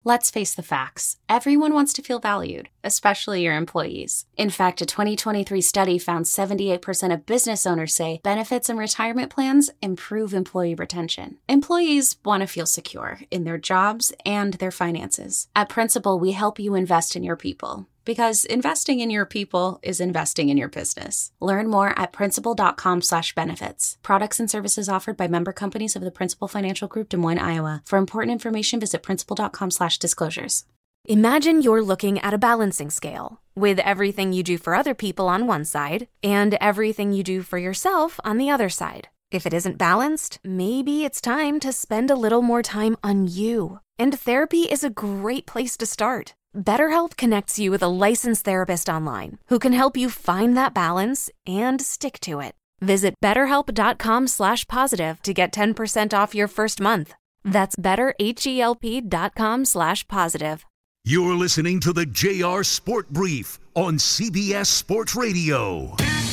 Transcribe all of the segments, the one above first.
Let's face the facts. Everyone wants to feel valued, especially your employees. In fact, a 2023 study found 78% of business owners say benefits and retirement plans improve employee retention. Employees want to feel secure in their jobs and their finances. At Principal, we help you invest in your people. Because investing in your people is investing in your business. Learn more at principal.com/benefits. Products and services offered by member companies of the Principal Financial Group, Des Moines, Iowa. For important information, visit principal.com/disclosures. Imagine you're looking at a balancing scale with everything you do for other people on one side and everything you do for yourself on the other side. If it isn't balanced, maybe it's time to spend a little more time on you. And therapy is a great place to start. BetterHelp connects you with a licensed therapist online who can help you find that balance and stick to it. Visit BetterHelp.com/positive to get 10% off your first month. That's BetterHelp.com/positive. You're listening to the JR Sport Brief on CBS Sports Radio.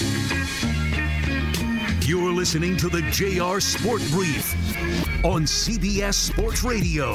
You're listening to the JR Sport Brief on CBS Sports Radio.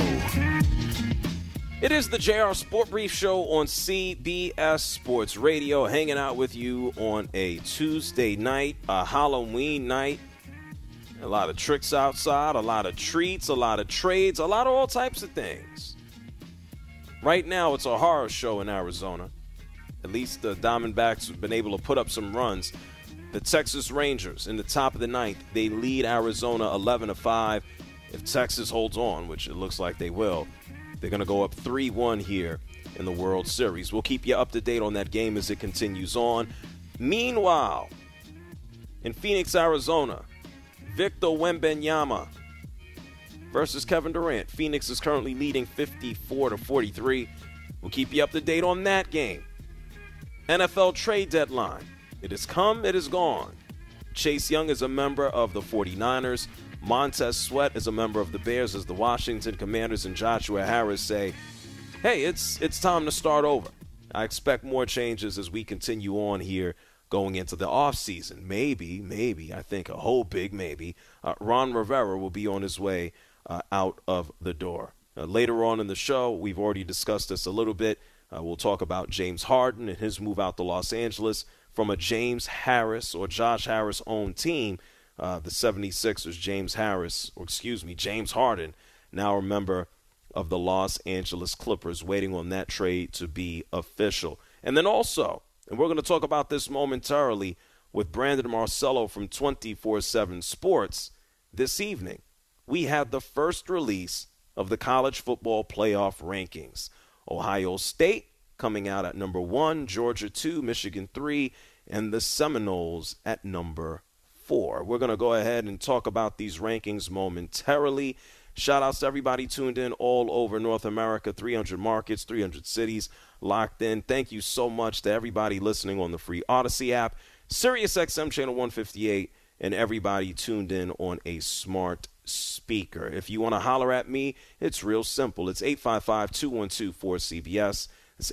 It is the JR Sport Brief Show on CBS Sports Radio, hanging out with you on a Tuesday night, a Halloween night. A lot of tricks outside, a lot of treats, a lot of trades, a lot of all types of things. Right now, it's a horror show in Arizona. At least the Diamondbacks have been able to put up some runs. The Texas Rangers in the top of the ninth, they lead Arizona 11-5. If Texas holds on, which it looks like they will, they're going to go up 3-1 here in the World Series. We'll keep you up to date on that game as it continues on. Meanwhile, in Phoenix, Arizona, Victor Wembanyama versus Kevin Durant. Phoenix is currently leading 54-43. We'll keep you up to date on that game. NFL trade deadline. It has come, it is gone. Chase Young is a member of the 49ers. Montez Sweat is a member of the Bears as the Washington Commanders and Joshua Harris say, hey, it's time to start over. I expect more changes as we continue on here going into the offseason. Maybe, I think a whole big maybe, Ron Rivera will be on his way out of the door. Later on in the show, we've already discussed this a little bit. We'll talk about James Harden and his move out to Los Angeles from a James Harris or Josh Harris-owned team. The 76ers, James Harden, now a member of the Los Angeles Clippers, waiting on that trade to be official. And then also, and we're going to talk about this momentarily with Brandon Marcello from 24/7 Sports this evening, we had the first release of the college football playoff rankings. Ohio State coming out at number 1, Georgia 2, Michigan 3, and the Seminoles at number 4. We're going to go ahead and talk about these rankings momentarily. Shout outs to everybody tuned in all over North America, 300 markets, 300 cities locked in. Thank you so much to everybody listening on the free Odyssey app, Sirius XM channel 158, and everybody tuned in on a smart speaker. If you want to holler at me, it's real simple. It's 855-212-4CBS. It's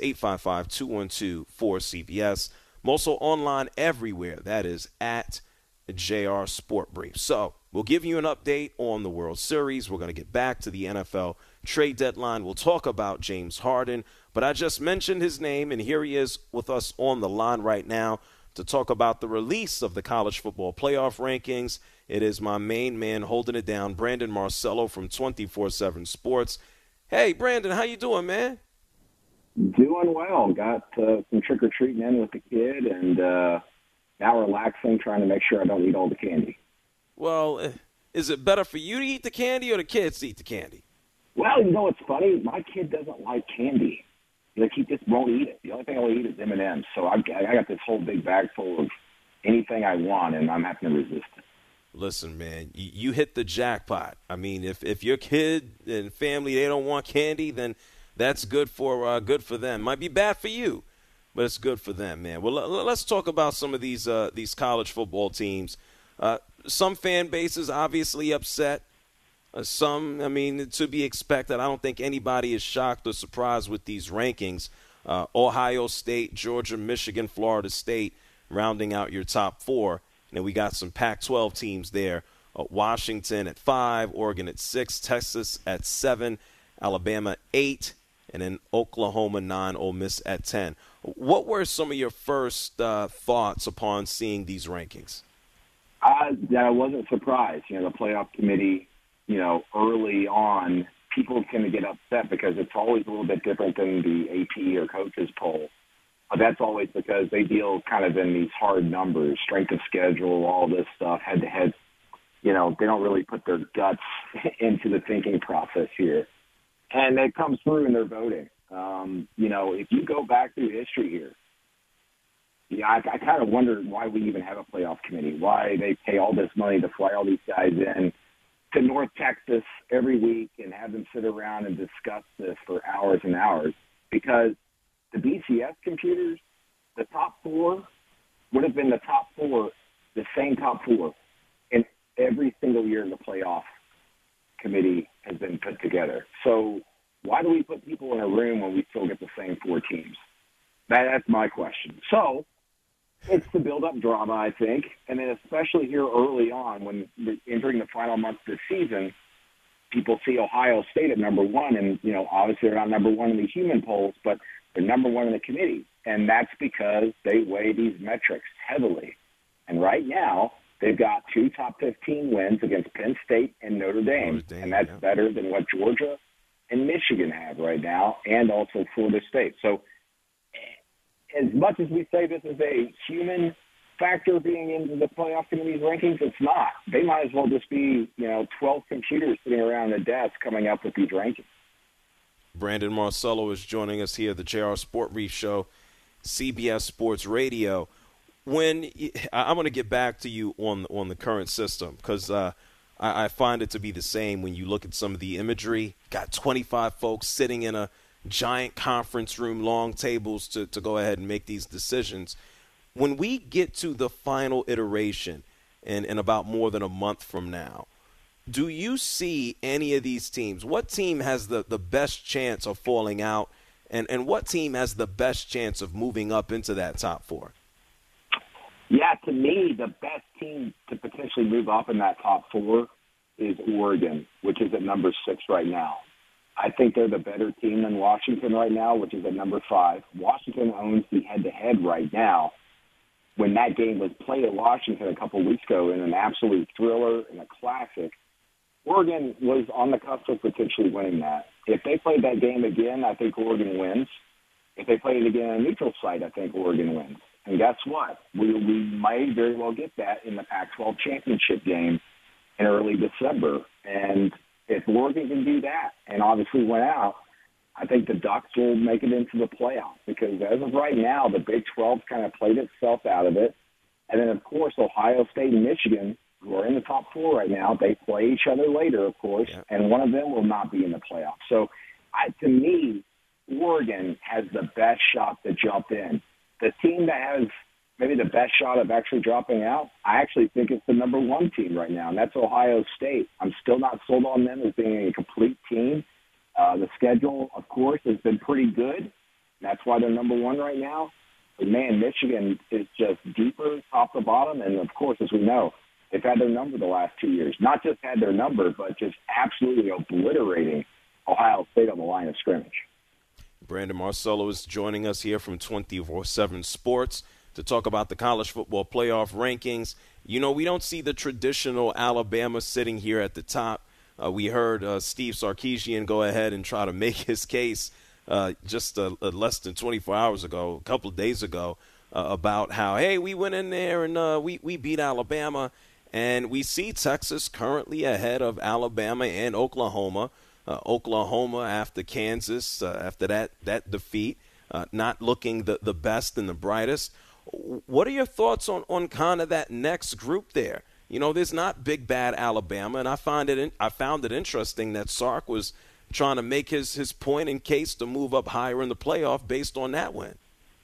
855-212-4CBS. I'm also online everywhere. That is at JR Sport Brief. So we'll give you an update on the World Series. We're going to get back to the NFL trade deadline. We'll talk about James Harden, but I just mentioned his name, and here he is with us on the line right now to talk about the release of the college football playoff rankings. It is my main man holding it down, Brandon Marcello from 24/7 Sports. Hey, Brandon, how you doing, man? Doing well. Got some trick-or-treating in with the kid, and now relaxing, trying to make sure I don't eat all the candy. Well, is it better for you to eat the candy or the kids to eat the candy? Well, you know what's funny? My kid doesn't like candy. Like, he just won't eat it. The only thing I'll eat is M&M's. So I got this whole big bag full of anything I want, and I'm having to resist it. Listen, man, you hit the jackpot. I mean, if your kid and family, they don't want candy, then that's good for them. Might be bad for you, but it's good for them, man. Well, let's talk about some of these college football teams. Some fan bases obviously upset. Some, I mean, to be expected. I don't think anybody is shocked or surprised with these rankings. Ohio State, Georgia, Michigan, Florida State rounding out your top 4. And then we got some Pac-12 teams there. Washington at 5, Oregon at 6, Texas at 7, Alabama 8, and then Oklahoma 9, Ole Miss at 10. What were some of your first thoughts upon seeing these rankings? I wasn't surprised. The playoff committee, early on, people tend to get upset because it's always a little bit different than the AP or coaches poll. But that's always because they deal kind of in these hard numbers, strength of schedule, all this stuff, head-to-head. They don't really put their guts into the thinking process here. And it comes through in their voting. If you go back through history here, I kind of wonder why we even have a playoff committee, why they pay all this money to fly all these guys in to North Texas every week and have them sit around and discuss this for hours and hours. Because the BCS computers, the top four would have been the top four, the same top four, in every single year the playoff committee has been put together. So why do we put people in a room when we still get the same four teams? That's my question. So it's to build up drama, I think, and then especially here early on when we're entering the final month of the season, people see Ohio State at number one, and, obviously they're not number one in the human polls, but they're number one in the committee, and that's because they weigh these metrics heavily. And right now, they've got 2 top 15 wins against Penn State and Notre Dame, and that's better than what Georgia and Michigan have right now, and also Florida State. So as much as we say this is a human factor being into the playoff committee's rankings, it's not. They might as well just be, 12 computers sitting around the desk coming up with these rankings. Brandon Marcello is joining us here at the JR Sport Brief Show, CBS Sports Radio. I'm going to get back to you on the current system because I find it to be the same when you look at some of the imagery. Got 25 folks sitting in a giant conference room, long tables to go ahead and make these decisions. When we get to the final iteration in about more than a month from now, do you see any of these teams? What team has the best chance of falling out, and what team has the best chance of moving up into that top four? Yeah, to me, the best team to potentially move up in that top four is Oregon, which is at number 6 right now. I think they're the better team than Washington right now, which is at number 5. Washington owns the head-to-head right now. When that game was played at Washington a couple of weeks ago in an absolute thriller and a classic, Oregon was on the cusp of potentially winning that. If they played that game again, I think Oregon wins. If they played it again on a neutral site, I think Oregon wins. And guess what? We might very well get that in the Pac-12 championship game in early December. And if Oregon can do that and obviously win out, I think the Ducks will make it into the playoffs because as of right now, the Big 12 kind of played itself out of it. And then, of course, Ohio State and Michigan, who are in the top 4 right now, they play each other later, of course, and one of them will not be in the playoffs. So, to me, Oregon has the best shot to jump in. The team that has maybe the best shot of actually dropping out, I actually think it's the number 1 team right now, and that's Ohio State. I'm still not sold on them as being a complete team. The schedule, of course, has been pretty good. That's why they're number 1 right now. But, man, Michigan is just deeper, top to bottom, and, of course, as we know, they've had their number the last 2 years. Not just had their number, but just absolutely obliterating Ohio State on the line of scrimmage. Brandon Marcello is joining us here from 24/7 Sports to talk about the college football playoff rankings. We don't see the traditional Alabama sitting here at the top. We heard Steve Sarkisian go ahead and try to make his case just less than 24 hours ago, a couple of days ago, about how, hey, we went in there and we beat Alabama. And we see Texas currently ahead of Alabama and Oklahoma. Oklahoma after Kansas, after that defeat, not looking the best and the brightest. What are your thoughts on kind of that next group there? There's not big bad Alabama, and I found it interesting that Sark was trying to make his point in case to move up higher in the playoff based on that win.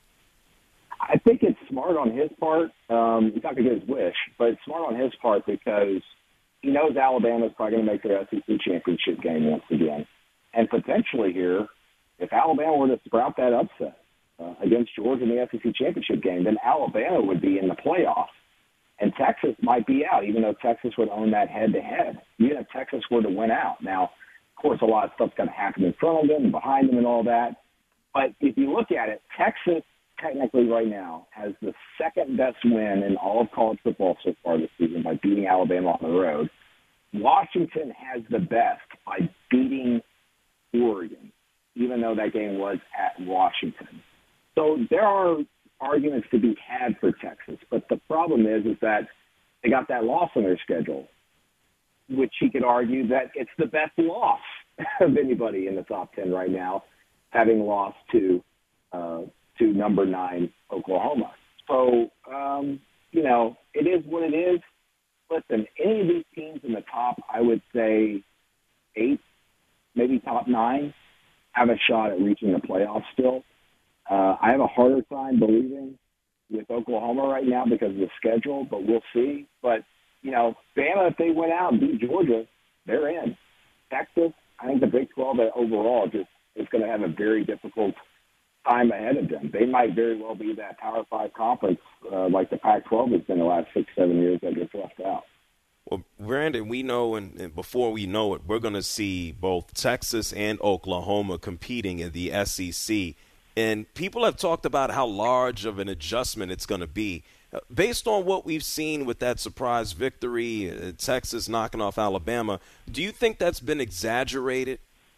I think it's smart on his part. He's not going to get his wish, but it's smart on his part because he knows Alabama's probably going to make their SEC championship game once again. And potentially here, if Alabama were to sprout that upset against Georgia in the SEC championship game, then Alabama would be in the playoffs. And Texas might be out, even though Texas would own that head-to-head, even if Texas were to win out. Now, course, a lot of stuff's going to happen in front of them and behind them and all that. But if you look at it, Texas technically right now has the second best win in all of college football so far this season by beating Alabama on the road. Washington has the best by beating Oregon, even though that game was at Washington. So there are arguments to be had for Texas, but the problem is that they got that loss on their schedule, which he could argue that it's the best loss of anybody in the top 10 right now, having lost to number 9 Oklahoma. So, it is what it is. Listen, any of these teams in the top, I would say 8, maybe top 9, have a shot at reaching the playoffs still. I have a harder time believing with Oklahoma right now because of the schedule, but we'll see. But, Bama, if they went out and beat Georgia, they're in. Texas, I think the Big 12 overall just is going to have a very difficult time ahead of them. They might very well be that Power 5 conference like the Pac-12 has been the last 6-7 years that gets left out. Well, Brandon, we know, and before we know it, we're going to see both Texas and Oklahoma competing in the SEC. And people have talked about how large of an adjustment it's going to be. Based on what we've seen with that surprise victory, Texas knocking off Alabama, do you think that's been exaggerated?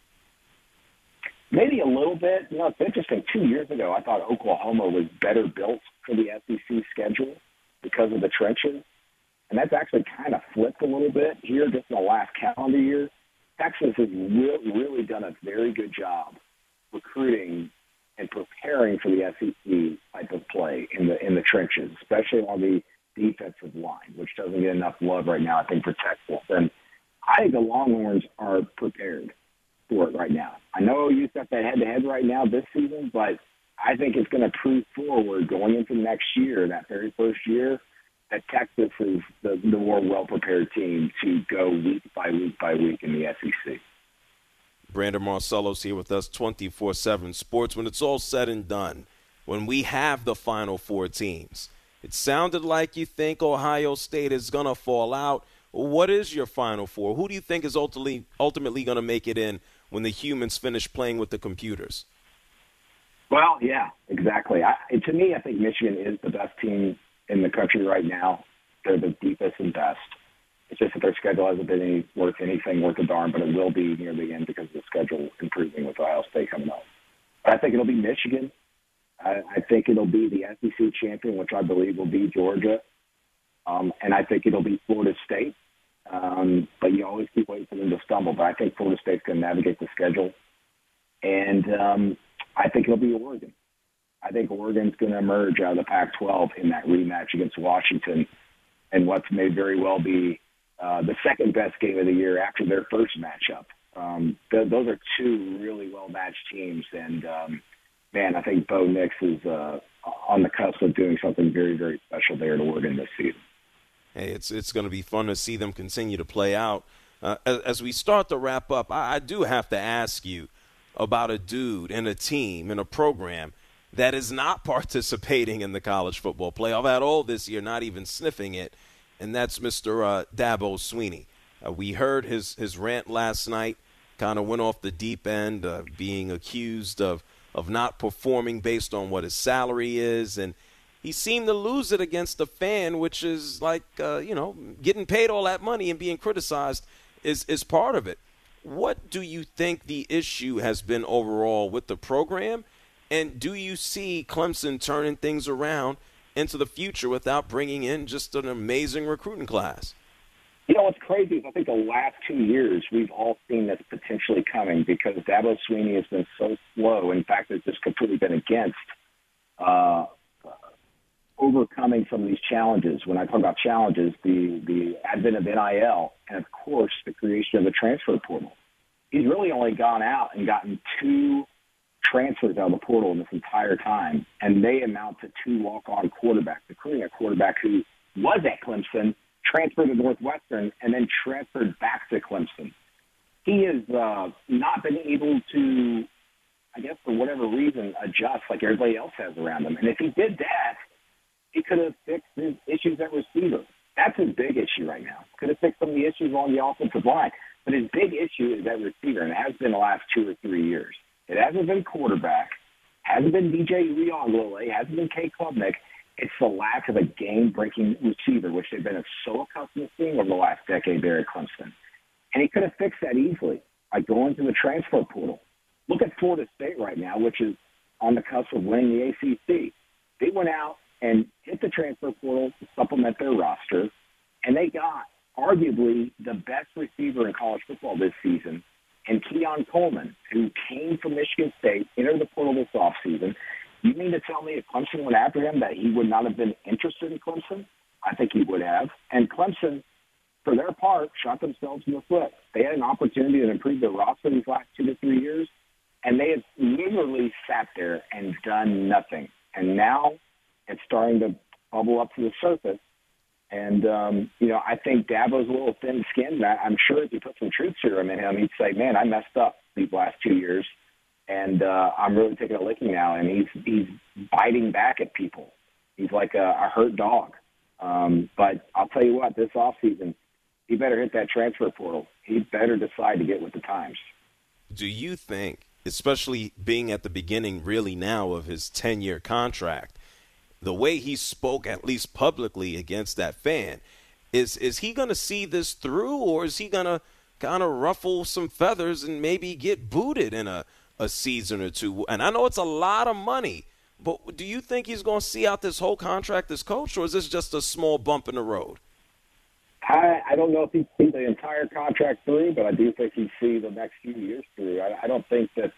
Maybe a little bit. It's interesting. 2 years ago, I thought Oklahoma was better built for the SEC schedule because of the trenches. And that's actually kind of flipped a little bit here just in the last calendar year. Texas has really done a very good job recruiting and preparing for the SEC type of play in the trenches, especially on the defensive line, which doesn't get enough love right now, I think, for Texas. And I think the Longhorns are prepared for it right now. I know OU's got that head-to-head right now this season, but I think it's going to prove forward going into next year, that very first year, that Texas is the more well-prepared team to go week by week by week in the SEC. Brandon Marcello's here with us, 24/7 Sports. When it's all said and done, when we have the Final Four teams, it sounded like you think Ohio State is going to fall out. What is your Final Four? Who do you think is ultimately going to make it in when the humans finish playing with the computers? Well, yeah, exactly. To me, I think Michigan is the best team in the country right now. They're the deepest and best. It's just that their schedule hasn't been worth anything worth a darn, but it will be near the end because of the schedule improving with Ohio State coming up. But I think it'll be Michigan. I think it'll be the SEC champion, which I believe will be Georgia. And I think it'll be Florida State. But you always keep waiting for them to stumble. But I think Florida State's going to navigate the schedule. And I think it'll be Oregon. I think Oregon's going to emerge out of the Pac-12 in that rematch against Washington and what may very well be the second best game of the year after their first matchup. Those are two really well-matched teams. And, man, I think Bo Nix is on the cusp of doing something very, very special there at Oregon this season. Hey, it's going to be fun to see them continue to play out. As we start to wrap up, I do have to ask you about a dude and a team and a program that is not participating in the college football playoff at all this year, not even sniffing it, and that's Mr. Dabo Swinney. We heard his rant last night, kind of went off the deep end, being accused of not performing based on what his salary is, and he seemed to lose it against the fan, which is like, getting paid all that money and being criticized is part of it. What do you think the issue has been overall with the program? And do you see Clemson turning things around into the future without bringing in just an amazing recruiting class? What's crazy is I think the last 2 years we've all seen this potentially coming because Dabo Swinney has been so slow. In fact, it's just completely been against overcoming some of these challenges. When I talk about challenges, the advent of NIL and, of course, the creation of the transfer portal. He's really only gone out and gotten 2 transfers out of the portal in this entire time, and they amount to 2 walk-on quarterbacks, including a quarterback who was at Clemson, transferred to Northwestern, and then transferred back to Clemson. He has not been able to, I guess for whatever reason, adjust like everybody else has around him. And if he did that, he could have fixed his issues at receiver. That's his big issue right now. Could have fixed some of the issues on the offensive line. But his big issue is that receiver, and it has been the last 2 or 3 years. It hasn't been quarterback, hasn't been DJ Uiagalelei, hasn't been Kay Klubnik. It's the lack of a game-breaking receiver, which they've been so accustomed to seeing over the last decade there at Clemson. And he could have fixed that easily by going to the transfer portal. Look at Florida State right now, which is on the cusp of winning the ACC. They went out and hit the transfer portal to supplement their roster, and they got arguably the best receiver in college football this season, and Keon Coleman, who came from Michigan State, entered the portal this offseason. You mean to tell me if Clemson went after him that he would not have been interested in Clemson? I think he would have. And Clemson, for their part, shot themselves in the foot. They had an opportunity to improve their roster these last 2 to 3 years, and they have literally sat there and done nothing. And now it's starting to bubble up to the surface. And, I think Dabo's a little thin-skinned. I'm sure if you put some truth serum in him, he'd say, man, I messed up these last 2 years, and I'm really taking a licking now. And he's biting back at people. He's like a hurt dog. But I'll tell you what, this offseason, he better hit that transfer portal. He better decide to get with the times. Do you think, especially being at the beginning really now of his 10-year contract, the way he spoke, at least publicly, against that fan, is he going to see this through, or is he going to kind of ruffle some feathers and maybe get booted in a season or two? And I know it's a lot of money, but do you think he's going to see out this whole contract as coach, or is this just a small bump in the road? I don't know if he'd see the entire contract through, but I do think he'd see the next few years through. I don't think that,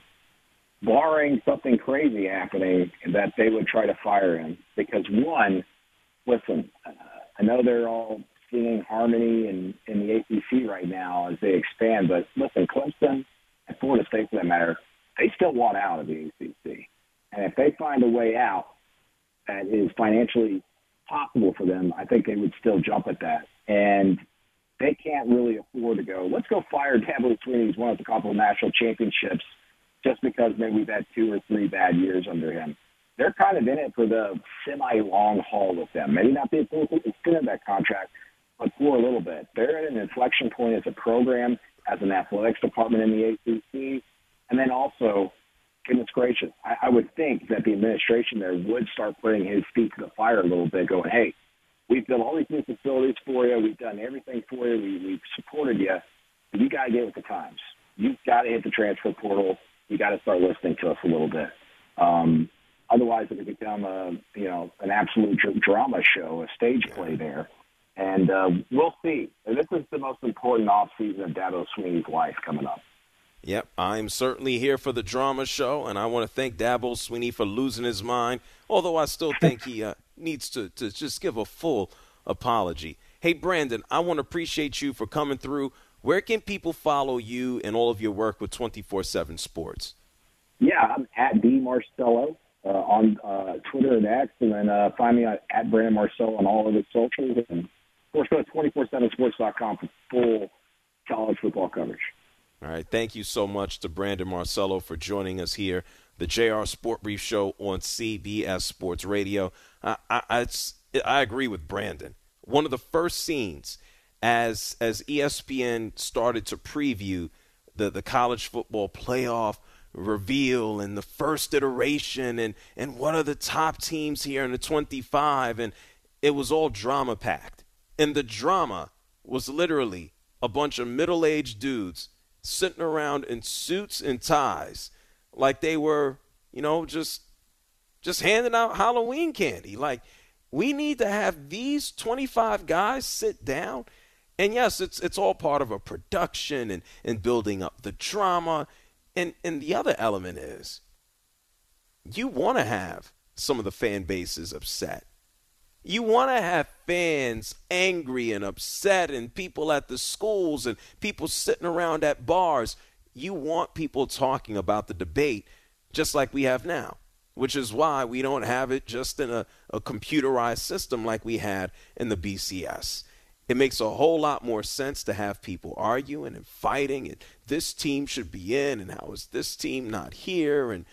barring something crazy happening, that they would try to fire him. Because, one, listen, I know they're all singing harmony in the ACC right now as they expand, but listen, Clemson and Florida State, for that matter, they still want out of the ACC. And if they find a way out that is financially possible for them, I think they would still jump at that. And they can't really afford to go, let's go fire Dabo Swinney, who's won us a couple of national championships, just because maybe we've had 2 or 3 bad years under him. They're kind of in it for the semi-long haul with them. Maybe not the extent of that contract, but for a little bit. They're at an inflection point as a program, as an athletics department in the ACC, and then also, goodness gracious, I would think that the administration there would start putting his feet to the fire a little bit, going, hey, we've built all these new facilities for you. We've done everything for you. We've supported you. But you got to get with the times. You've got to hit the transfer portal. You got to start listening to us a little bit. Otherwise, it would become an absolute drama show, a stage play there. And we'll see. This is the most important offseason of Dabo Swinney's life coming up. Yep, I'm certainly here for the drama show, and I want to thank Dabo Swinney for losing his mind, although I still think he needs to just give a full apology. Hey, Brandon, I want to appreciate you for coming through. Where can people follow you and all of your work with 24/7 Sports? Yeah, I'm at D Marcello on Twitter and X, and then find me at Brandon Marcello on all of his socials. And, of course, go to 247sports.com for full college football coverage. All right, thank you so much to Brandon Marcello for joining us here, the JR Sport Brief Show on CBS Sports Radio. I agree with Brandon. One of the first scenes as ESPN started to preview the college football playoff reveal and the first iteration and what are the top teams here in the 25, and it was all drama-packed. And the drama was literally a bunch of middle-aged dudes sitting around in suits and ties like they were, just handing out Halloween candy. Like, we need to have these 25 guys sit down. And, yes, it's all part of a production and building up the drama. And the other element is you want to have some of the fan bases upset. You want to have fans angry and upset, and people at the schools and people sitting around at bars. You want people talking about the debate just like we have now, which is why we don't have it just in a computerized system like we had in the BCS. It makes a whole lot more sense to have people arguing and fighting, and this team should be in, and how is this team not here? And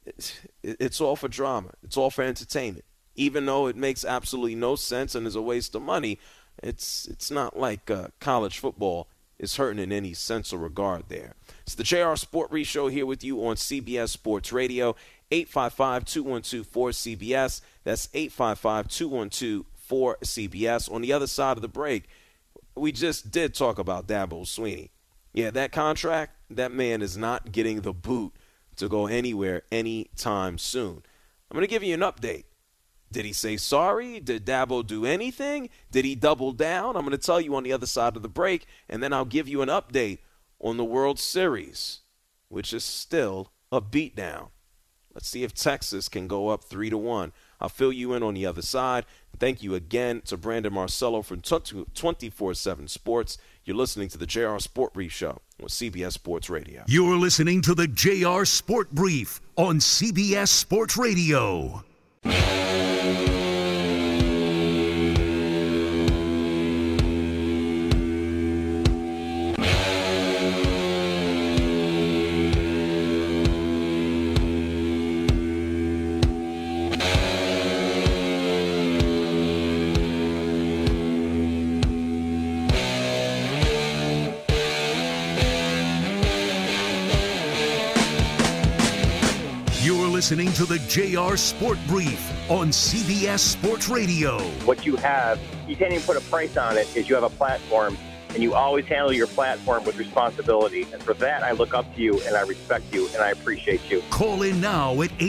it's all for drama. It's all for entertainment. Even though it makes absolutely no sense and is a waste of money, it's not like college football is hurting in any sense or regard there. It's the JR Sport Brief Show here with you on CBS Sports Radio, 855-212-4CBS. That's 855-212-4CBS. On the other side of the break, we just did talk about Dabo Swinney. Yeah, that contract, that man is not getting the boot to go anywhere anytime soon. I'm going to give you an update. Did he say sorry? Did Dabo do anything? Did he double down? I'm going to tell you on the other side of the break, and then I'll give you an update on the World Series, which is still a beatdown. Let's see if Texas can go up 3-1. I'll fill you in on the other side. Thank you again to Brandon Marcello from 24/7 Sports. You're listening to the JR Sport Brief Show on CBS Sports Radio. You're listening to the JR Sport Brief on CBS Sports Radio. Listening to the JR Sport Brief on CBS Sports Radio. What you have, you can't even put a price on it, is you have a platform, and you always handle your platform with responsibility. And for that, I look up to you, and I respect you, and I appreciate you. Call in now at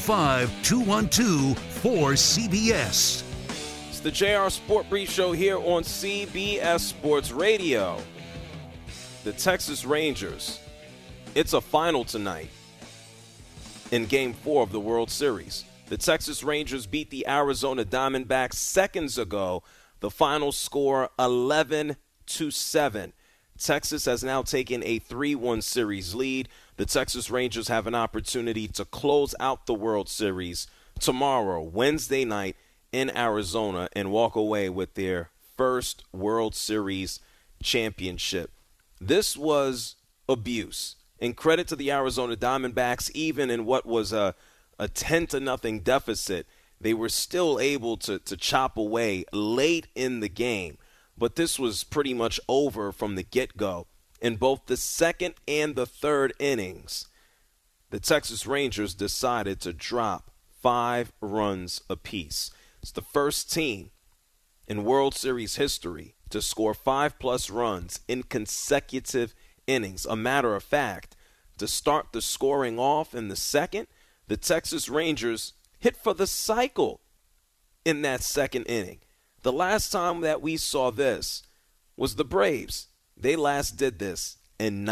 855-212-4CBS. It's the JR Sport Brief Show here on CBS Sports Radio. The Texas Rangers, it's a final tonight. In Game 4 of the World Series, the Texas Rangers beat the Arizona Diamondbacks seconds ago. The final score 11-7. Texas has now taken a 3-1 series lead. The Texas Rangers have an opportunity to close out the World Series tomorrow, Wednesday night in Arizona, and walk away with their first World Series championship. This was abuse. And credit to the Arizona Diamondbacks, even in what was a 10-0 deficit, they were still able to chop away late in the game. But this was pretty much over from the get-go. In both the second and the third innings, the Texas Rangers decided to drop 5 runs apiece. It's the first team in World Series history to score 5+ runs in consecutive innings. A matter of fact, to start the scoring off in the second, the Texas Rangers hit for the cycle in that second inning. The last time that we saw this was the Braves. They last did this in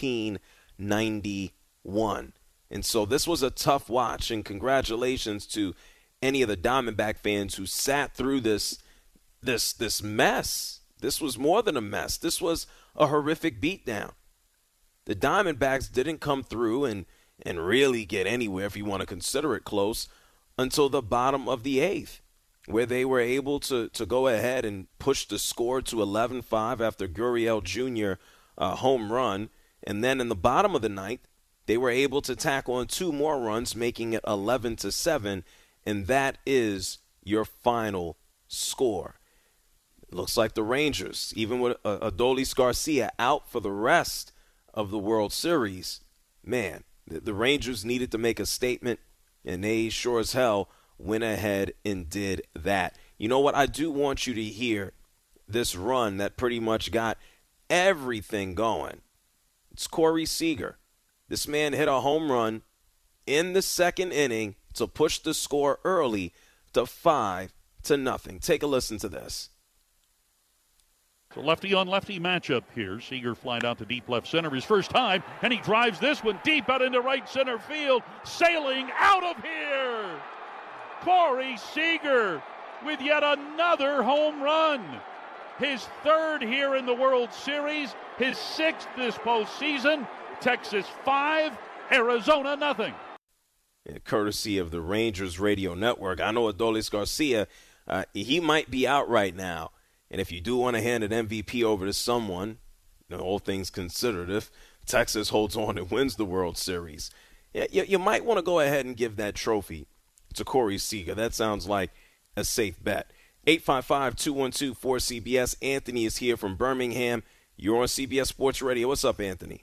1991. And so this was a tough watch, and congratulations to any of the Diamondback fans who sat through this mess. This was more than a mess. This was a horrific beatdown. The Diamondbacks didn't come through and really get anywhere, if you want to consider it close, until the bottom of the 8th, where they were able to go ahead and push the score to 11-5 after Gurriel Jr. Home run. And then in the bottom of the 9th, they were able to tack on 2 more runs, making it 11-7, and that is your final score. It looks like the Rangers, even with Adolis Garcia out for the rest of the World Series, man, the Rangers needed to make a statement, and they sure as hell went ahead and did that. You know what? I do want you to hear this run that pretty much got everything going. It's Corey Seager. This man hit a home run in the second inning to push the score early to 5-0. Take a listen to this. So lefty-on-lefty matchup here. Seager flying out to deep left center his first time, and he drives this one deep out into right center field. Sailing out of here, Corey Seager with yet another home run. His 3rd here in the World Series, his 6th this postseason. Texas 5, Arizona nothing. Courtesy of the Rangers Radio Network. I know Adolis Garcia, he might be out right now. And if you do want to hand an MVP over to someone, all things considered, if Texas holds on and wins the World Series, you might want to go ahead and give that trophy to Corey Seager. That sounds like a safe bet. 855-212-4CBS. Anthony is here from Birmingham. You're on CBS Sports Radio. What's up, Anthony?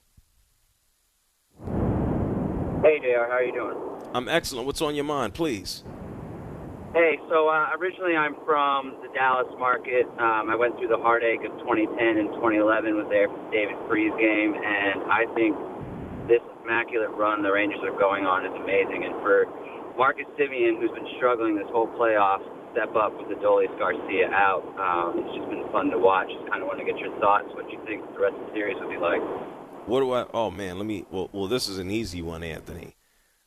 Hey, JR. How are you doing? I'm excellent. What's on your mind, please? Hey, so originally I'm from the Dallas market. I went through the heartache of 2010 and 2011, was there for the David Freese game, and I think this immaculate run the Rangers are going on is amazing. And for Marcus Semien, who's been struggling this whole playoff, step up with Adolis Garcia out. It's just been fun to watch. Just kind of want to get your thoughts, what you think the rest of the series would be like. What do I – oh, man, well, this is an easy one, Anthony.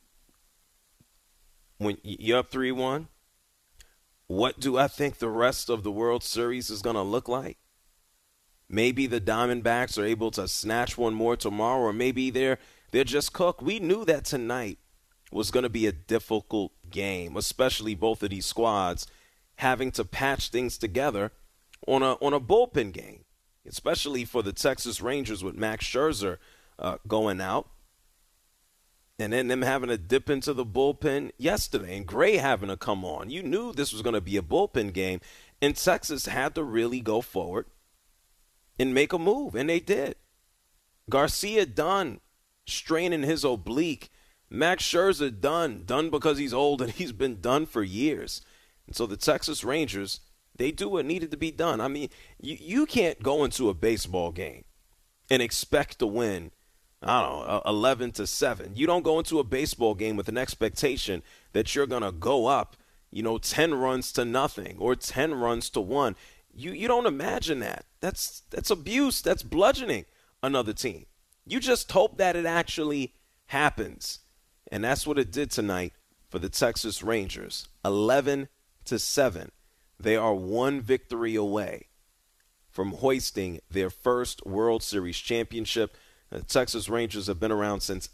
When you're up 3-1, what do I think the rest of the World Series is going to look like? Maybe the Diamondbacks are able to snatch one more tomorrow, or maybe they're just cooked. We knew that tonight was going to be a difficult game, especially both of these squads having to patch things together on a bullpen game, especially for the Texas Rangers with Max Scherzer going out. And then them having to dip into the bullpen yesterday and Gray having to come on. You knew this was going to be a bullpen game, and Texas had to really go forward and make a move, and they did. Garcia done, straining his oblique. Max Scherzer done because he's old and he's been done for years. And so the Texas Rangers, they do what needed to be done. I mean, you can't go into a baseball game and expect to win, I don't know, 11-7. You don't go into a baseball game with an expectation that you're going to go up, 10 runs to nothing or 10 runs to 1. You don't imagine that. That's abuse. That's bludgeoning another team. You just hope that it actually happens. And that's what it did tonight for the Texas Rangers. 11-7. They are one victory away from hoisting their first World Series championship. The Texas Rangers have been around since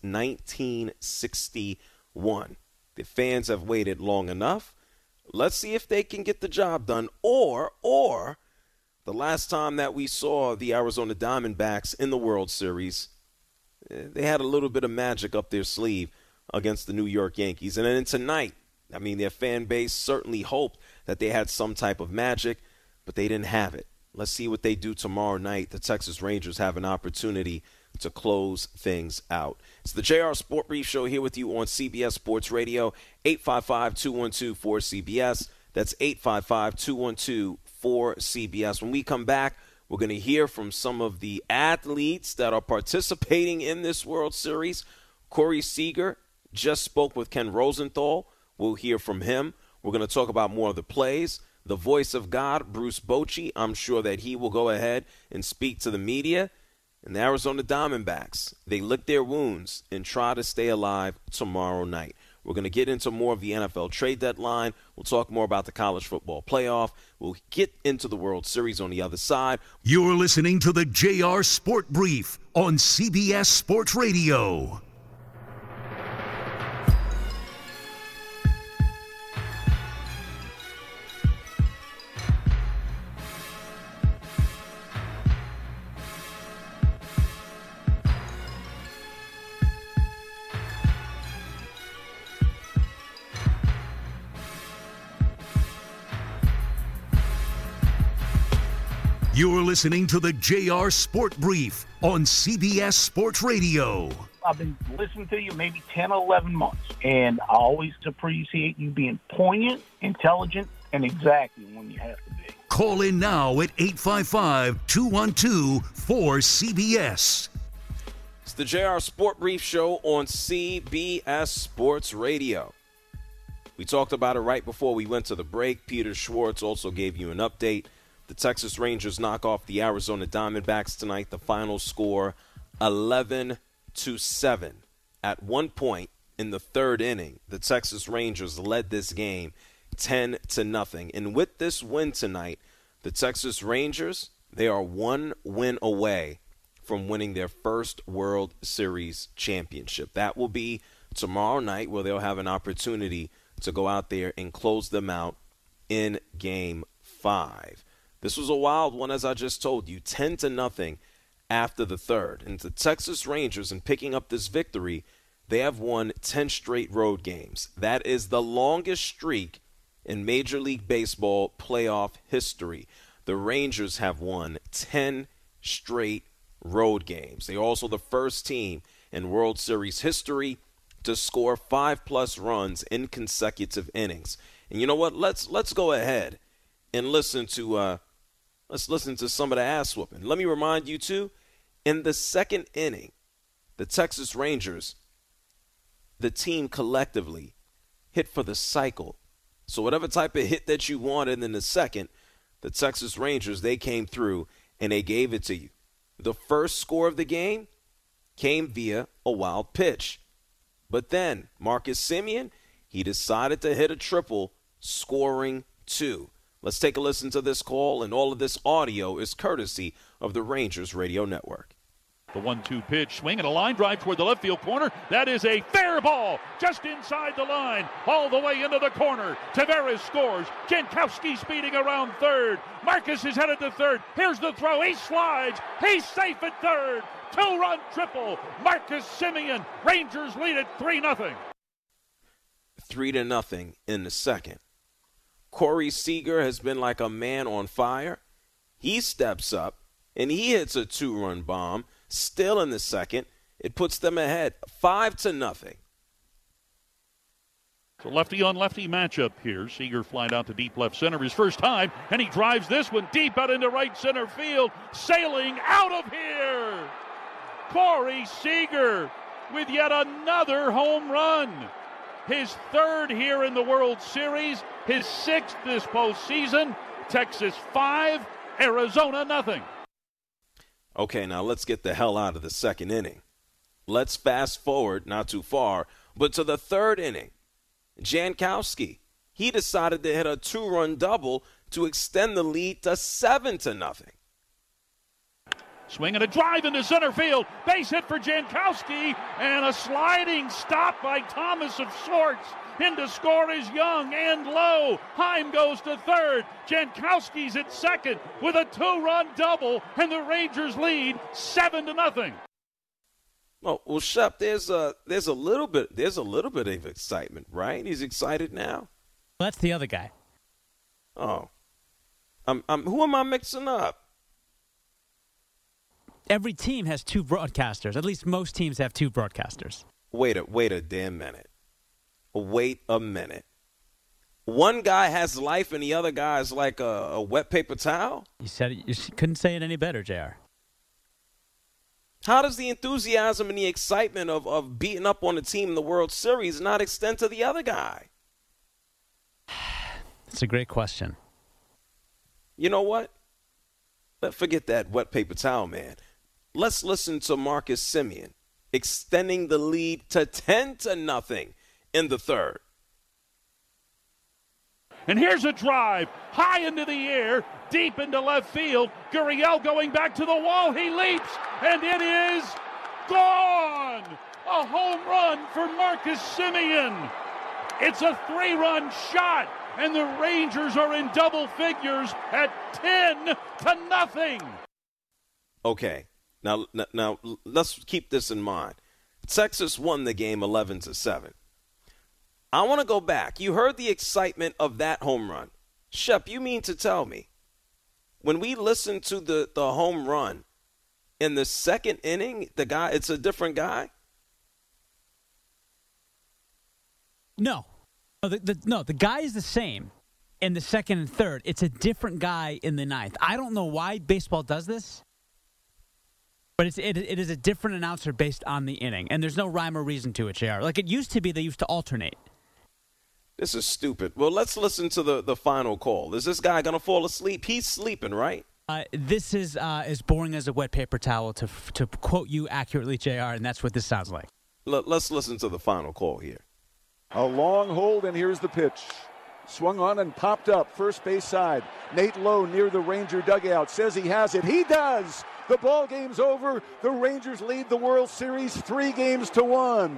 1961. The fans have waited long enough. Let's see if they can get the job done. Or the last time that we saw the Arizona Diamondbacks in the World Series, they had a little bit of magic up their sleeve against the New York Yankees. And then tonight, I mean, their fan base certainly hoped that they had some type of magic, but they didn't have it. Let's see what they do tomorrow night. The Texas Rangers have an opportunity to close things out. It's the JR Sport Brief Show here with you on CBS Sports Radio, 855-212-4CBS. That's 855-212-4CBS. When we come back, we're going to hear from some of the athletes that are participating in this World Series. Corey Seager just spoke with Ken Rosenthal. We'll hear from him. We're going to talk about more of the plays. The voice of God, Bruce Bochy, I'm sure that he will go ahead and speak to the media. And the Arizona Diamondbacks, they lick their wounds and try to stay alive tomorrow night. We're going to get into more of the NFL trade deadline. We'll talk more about the college football playoff. We'll get into the World Series on the other side. You're listening to the JR Sport Brief on CBS Sports Radio. You're listening to the JR Sport Brief on CBS Sports Radio. I've been listening to you maybe 10 or 11 months, and I always appreciate you being poignant, intelligent, and exacting when you have to be. Call in now at 855-212-4CBS. It's the JR Sport Brief Show on CBS Sports Radio. We talked about it right before we went to the break. Peter Schwartz also gave you an update. The Texas Rangers knock off the Arizona Diamondbacks tonight. The final score, 11-7. At one point in the third inning, the Texas Rangers led this game 10-0. And with this win tonight, the Texas Rangers, they are one win away from winning their first World Series championship. That will be tomorrow night, where they'll have an opportunity to go out there and close them out in Game 5. This was a wild one, as I just told you, 10-0 after the third. And the Texas Rangers, in picking up this victory, they have won 10 straight road games. That is the longest streak in Major League Baseball playoff history. The Rangers have won 10 straight road games. They're also the first team in World Series history to score 5+ runs in consecutive innings. And you know what? Let's go ahead and listen to some of the ass whooping. Let me remind you too, in the second inning, the Texas Rangers, the team collectively hit for the cycle. So whatever type of hit that you wanted in the second, the Texas Rangers, they came through and they gave it to you. The first score of the game came via a wild pitch. But then Marcus Semien, he decided to hit a triple, scoring 2. Let's take a listen to this call, and all of this audio is courtesy of the Rangers Radio Network. The 1-2 pitch, swing and a line drive toward the left field corner. That is a fair ball, just inside the line, all the way into the corner. Taveras scores. Jankowski speeding around third. Marcus is headed to third. Here's the throw. He slides. He's safe at third. 2-run triple. Marcus Semien. Rangers lead it 3-0. 3-0 in the second. Corey Seager has been like a man on fire. He steps up and he hits a 2-run bomb. Still in the second, it puts them ahead 5-0. So lefty on lefty matchup here. Seager flying out to deep left center his first time, and he drives this one deep out into right center field. Sailing out of here, Corey Seager with yet another home run. His third here in the World Series, his 6th this postseason. Texas 5, Arizona 0. Okay, now let's get the hell out of the second inning. Let's fast forward, not too far, but to the third inning. Jankowski, he decided to hit a 2-run double to extend the lead to 7-0. Swing and a drive into center field. Base hit for Jankowski, and a sliding stop by Thomas of sorts. In to score is Young and Lowe. Heim goes to third. Jankowski's at second with a 2-run double, and the Rangers lead 7-0. Well, Shep, there's a little bit of excitement, right? He's excited now. Well, that's the other guy. Oh, who am I mixing up? Every team has 2 broadcasters. At least most teams have 2 broadcasters. Wait a damn minute. Wait a minute. One guy has life and the other guy is like a wet paper towel? You said it. You couldn't say it any better, JR. How does the enthusiasm and the excitement of beating up on a team in the World Series not extend to the other guy? That's a great question. You know what? Forget that wet paper towel, man. Let's listen to Marcus Semien extending the lead to 10-0 in the third. And here's a drive high into the air, deep into left field. Gurriel going back to the wall. He leaps, and it is gone. A home run for Marcus Semien. It's a 3-run shot, and the Rangers are in double figures at 10-0. Okay, now let's keep this in mind. Texas won the game 11-7. I want to go back. You heard the excitement of that home run. Shep, you mean to tell me when we listen to the home run in the second inning, it's a different guy? No. The guy is the same in the second and third. It's a different guy in the ninth. I don't know why baseball does this, but it is a different announcer based on the inning, and there's no rhyme or reason to it, JR. Like it used to be, they used to alternate. This is stupid. Well, let's listen to the final call. Is this guy going to fall asleep? He's sleeping, right? This is as boring as a wet paper towel, to quote you accurately, JR, and that's what this sounds like. Let's listen to the final call here. A long hold, and here's the pitch. Swung on and popped up, first base side. Nate Lowe near the Ranger dugout says he has it. He does! The ball game's over. The Rangers lead the World Series 3-1.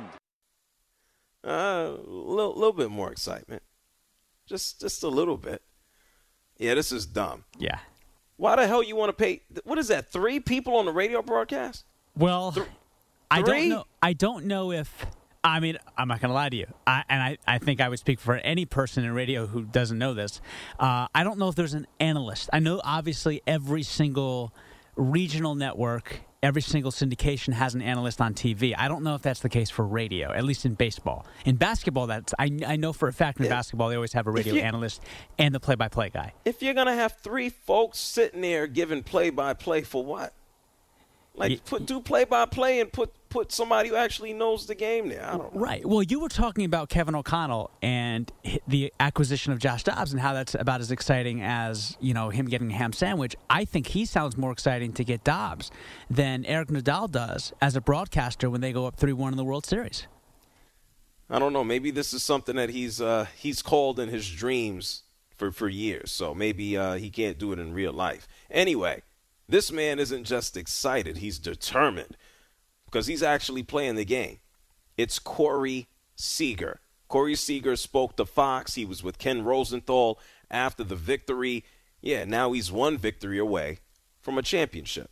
A little bit more excitement. Just a little bit. Yeah, this is dumb. Yeah. Why the hell you want to pay? What is that, 3 people on the radio broadcast? Well, I don't know if... I mean, I'm not going to lie to you. I think I would speak for any person in radio who doesn't know this. I don't know if there's an analyst. I know, obviously, every single regional network, every single syndication has an analyst on TV. I don't know if that's the case for radio, at least in baseball. In basketball, I know for a fact in basketball they always have a radio analyst and the play-by-play guy. If you're going to have 3 folks sitting there giving play-by-play for what? Like, do play-by-play and put somebody who actually knows the game there. I don't know. Right. Well, you were talking about Kevin O'Connell and the acquisition of Josh Dobbs and how that's about as exciting as, him getting a ham sandwich. I think he sounds more exciting to get Dobbs than Eric Nadal does as a broadcaster when they go up 3-1 in the World Series. I don't know. Maybe this is something that he's called in his dreams for years. So maybe he can't do it in real life. Anyway, this man isn't just excited. He's determined because he's actually playing the game. It's Corey Seager. Corey Seager spoke to Fox. He was with Ken Rosenthal after the victory. Yeah, now he's one victory away from a championship.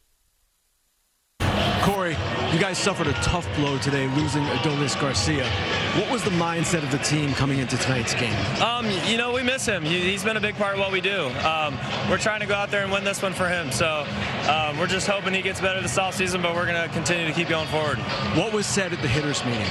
Corey, you guys suffered a tough blow today, losing Adolis Garcia. What was the mindset of the team coming into tonight's game? We miss him. He's been a big part of what we do. We're trying to go out there and win this one for him. So we're just hoping he gets better this offseason, but we're going to continue to keep going forward. What was said at the hitters meeting?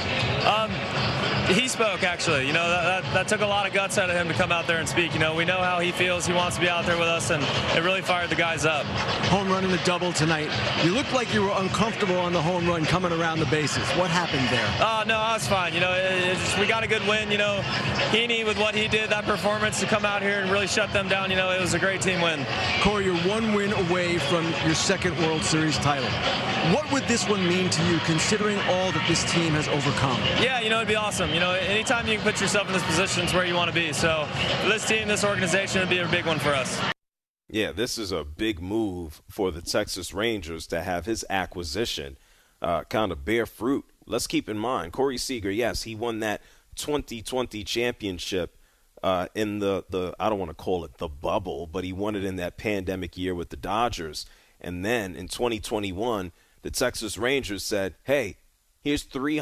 He spoke, actually. That took a lot of guts out of him to come out there and speak. We know how he feels. He wants to be out there with us, and it really fired the guys up. Home run and the double tonight. You looked like you were uncomfortable on the home run coming around the bases. What happened there? No, I was fine. We got a good win. Heaney, with what he did, that performance to come out here and really shut them down, it was a great team win. Corey, you're one win away from your second World Series title. What would this one mean to you, considering all that this team has overcome? Yeah, it'd be awesome. Anytime you can put yourself in this position, it's where you want to be. So for this team, this organization, it'd be a big one for us. Yeah, this is a big move for the Texas Rangers to have his acquisition kind of bear fruit. Let's keep in mind, Corey Seager, yes, he won that 2020 championship in the I don't want to call it the bubble, but he won it in that pandemic year with the Dodgers. And then in 2021, the Texas Rangers said, hey, here's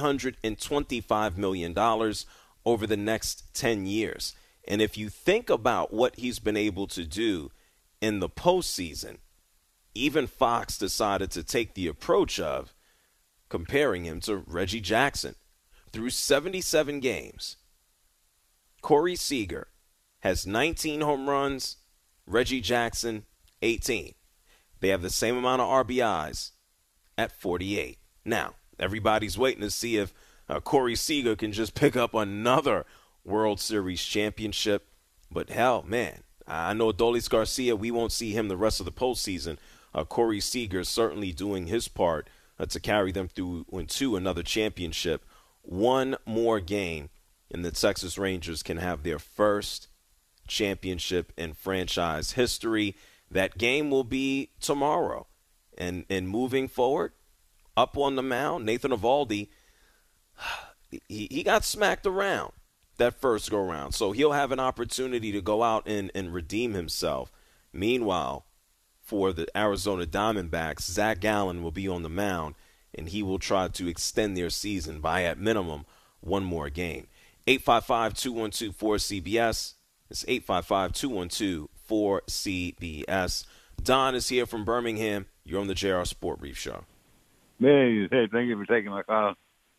$325 million over the next 10 years. And if you think about what he's been able to do in the postseason, even Fox decided to take the approach of comparing him to Reggie Jackson. Through 77 games, Corey Seager has 19 home runs, Reggie Jackson 18. They have the same amount of RBIs at 48. Now, everybody's waiting to see if Corey Seager can just pick up another World Series championship. But hell, man, I know Adolis Garcia, we won't see him the rest of the postseason. Corey Seager is certainly doing his part to carry them through into another championship. One more game, and the Texas Rangers can have their first championship in franchise history. That game will be tomorrow. And moving forward, up on the mound, Nathan Eovaldi, he got smacked around that first go-round. So he'll have an opportunity to go out and redeem himself. Meanwhile, for the Arizona Diamondbacks, Zach Gallen will be on the mound, and he will try to extend their season by, at minimum, one more game. 855-212-4CBS. It's 855-212-4CBS. Don is here from Birmingham. You're on the JR Sport Brief Show. Hey, thank you for taking my call.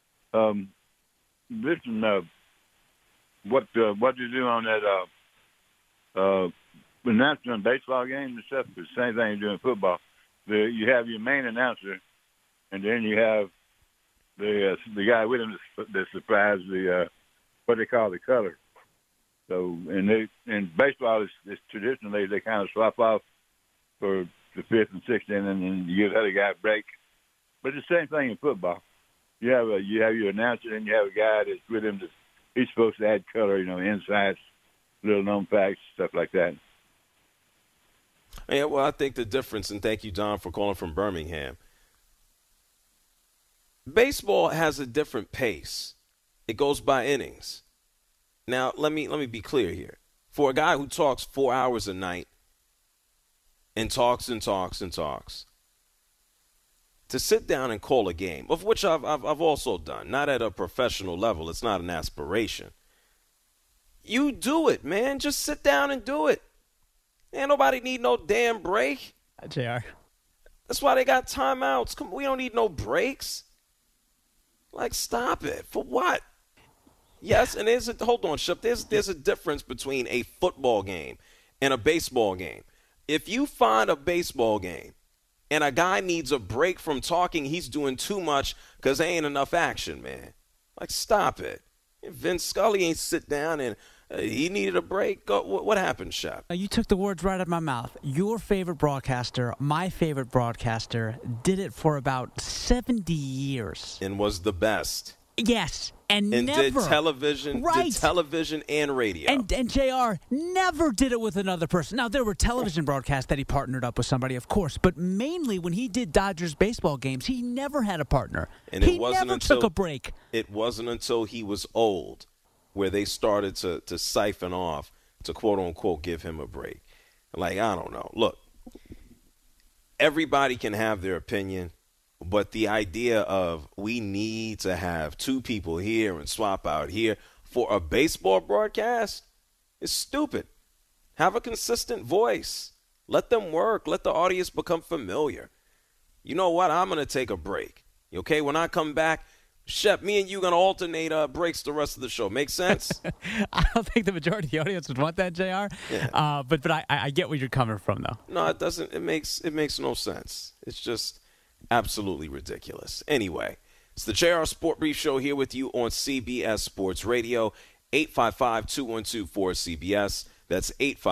Listen, what you do on that announcing on baseball games and stuff, the same thing you do in football. You have your main announcer, and then you have the guy with him that supplies the what they call the color. So in baseball, it's traditionally they kind of swap off for the fifth and sixth inning, and then you give the other guy a break. But it's the same thing in football. You have your announcer, and you have a guy that's with him. He's supposed to add color, insights, little known facts, stuff like that. Yeah, well, I think the difference, and thank you, Don, for calling from Birmingham. Baseball has a different pace. It goes by innings. Now, let me be clear here. For a guy who talks 4 hours a night and talks and talks and talks, to sit down and call a game, of which I've also done, not at a professional level, it's not an aspiration. You do it, man. Just sit down and do it. Ain't nobody need no damn break. JR. That's why they got timeouts. Come, we don't need no breaks. Like, stop it. For what? Yes, and hold on, Shep. There's a difference between a football game and a baseball game. If you find a baseball game and a guy needs a break from talking, he's doing too much because there ain't enough action, man. Like, stop it. Vince Scully ain't sit down and he needed a break. What happened, Shep? You took the words right out of my mouth. Your favorite broadcaster, my favorite broadcaster, did it for about 70 years. And was the best. Yes, and never. Did television, right. Did television and radio. And JR never did it with another person. Now, there were television broadcasts that he partnered up with somebody, of course, but mainly when he did Dodgers baseball games, he never had a partner. And he never took a break. It wasn't until he was old where they started to siphon off to, quote-unquote, give him a break. Like, I don't know. Look, everybody can have their opinion. But the idea of we need to have two people here and swap out here for a baseball broadcast is stupid. Have a consistent voice. Let them work. Let the audience become familiar. You know what? I'm going to take a break. Okay? When I come back, Shep, me and you going to alternate breaks the rest of the show. Make sense? I don't think the majority of the audience would want that, JR. Yeah. But I get where you're coming from, though. No, it doesn't. It makes no sense. It's just absolutely ridiculous. Anyway, it's the JR Sport Brief Show here with you on CBS Sports Radio, 855-212-4CBS. That's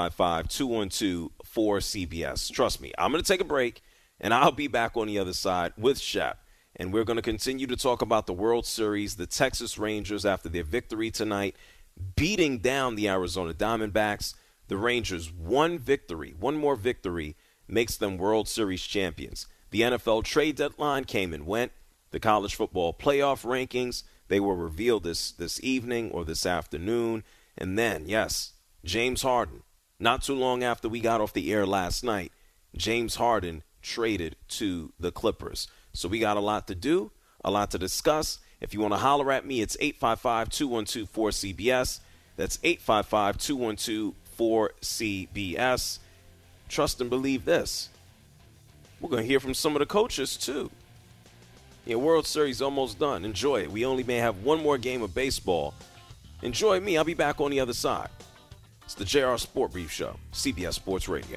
855-212-4CBS. Trust me, I'm going to take a break, and I'll be back on the other side with Shep. And we're going to continue to talk about the World Series, the Texas Rangers after their victory tonight, beating down the Arizona Diamondbacks. The Rangers, one more victory, makes them World Series champions. The NFL trade deadline came and went. The college football playoff rankings, they were revealed this evening or this afternoon. And then, yes, James Harden. Not too long after we got off the air last night, James Harden traded to the Clippers. So we got a lot to do, a lot to discuss. If you want to holler at me, it's 855-212-4CBS. That's 855-212-4CBS. Trust and believe this. We're going to hear from some of the coaches, too. Yeah, World Series almost done. Enjoy it. We only may have one more game of baseball. Enjoy me. I'll be back on the other side. It's the JR Sport Brief Show, CBS Sports Radio.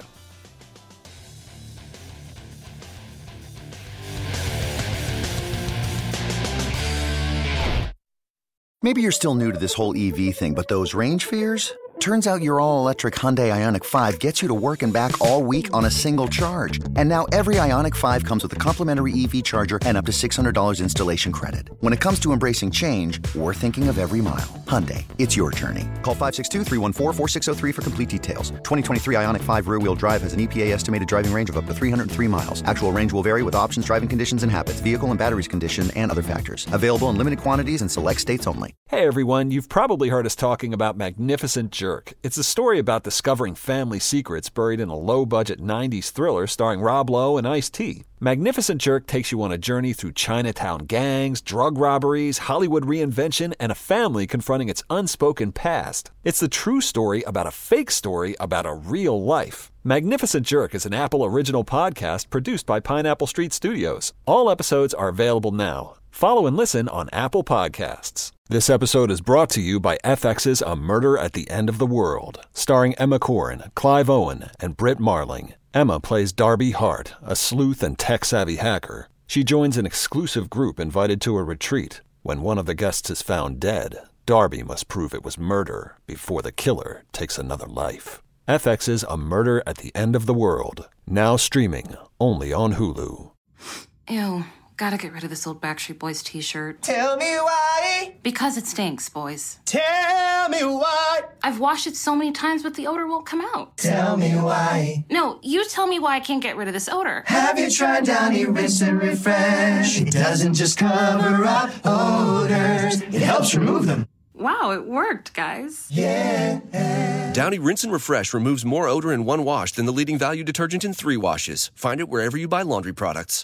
Maybe you're still new to this whole EV thing, but those range fears? Turns out your all-electric Hyundai Ioniq 5 gets you to work and back all week on a single charge. And now every Ioniq 5 comes with a complimentary EV charger and up to $600 installation credit. When it comes to embracing change, we're thinking of every mile. Hyundai, it's your journey. Call 562-314-4603 for complete details. 2023 Ioniq 5 rear-wheel drive has an EPA estimated driving range of up to 303 miles. Actual range will vary with options, driving conditions, and habits, vehicle and batteries condition, and other factors. Available in limited quantities in select states only. Hey everyone, you've probably heard us talking about Magnificent Jerk. It's a story about discovering family secrets buried in a low-budget 90s thriller starring Rob Lowe and Ice-T. Magnificent Jerk takes you on a journey through Chinatown gangs, drug robberies, Hollywood reinvention, and a family confronting its unspoken past. It's the true story about a fake story about a real life. Magnificent Jerk is an Apple original podcast produced by Pineapple Street Studios. All episodes are available now. Follow and listen on Apple Podcasts. This episode is brought to you by FX's A Murder at the End of the World, starring Emma Corrin, Clive Owen, and Britt Marling. Emma plays Darby Hart, a sleuth and tech-savvy hacker. She joins an exclusive group invited to a retreat. When one of the guests is found dead, Darby must prove it was murder before the killer takes another life. FX's A Murder at the End of the World, now streaming only on Hulu. Ew. Gotta get rid of this old Backstreet Boys t-shirt. Tell me why. Because it stinks, boys. Tell me why. I've washed it so many times, but the odor won't come out. Tell me why. No, you tell me why I can't get rid of this odor. Have you tried Downy Rinse and Refresh? It doesn't just cover up odors. It helps remove them. Wow, it worked, guys. Yeah. Downy Rinse and Refresh removes more odor in one wash than the leading value detergent in 3 washes. Find it wherever you buy laundry products.